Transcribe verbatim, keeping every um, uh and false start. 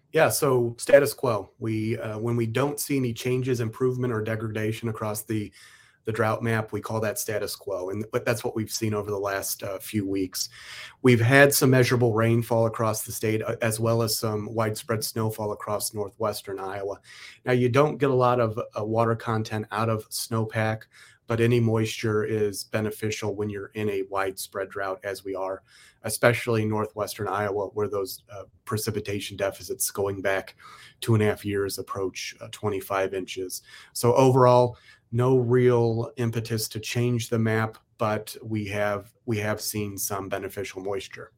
Yeah, so status quo. We uh, when we don't see any changes, improvement, or degradation across the the drought map, we call that status quo, and but that's what we've seen over the last uh, few weeks. We've had some measurable rainfall across the state, uh, as well as some widespread snowfall across northwestern Iowa. Now, you don't get a lot of uh, water content out of snowpack, but any moisture is beneficial when you're in a widespread drought, as we are, especially northwestern Iowa, where those uh, precipitation deficits going back two and a half years approach uh, twenty-five inches. So overall, no real impetus to change the map, but we have we have seen some beneficial moisture.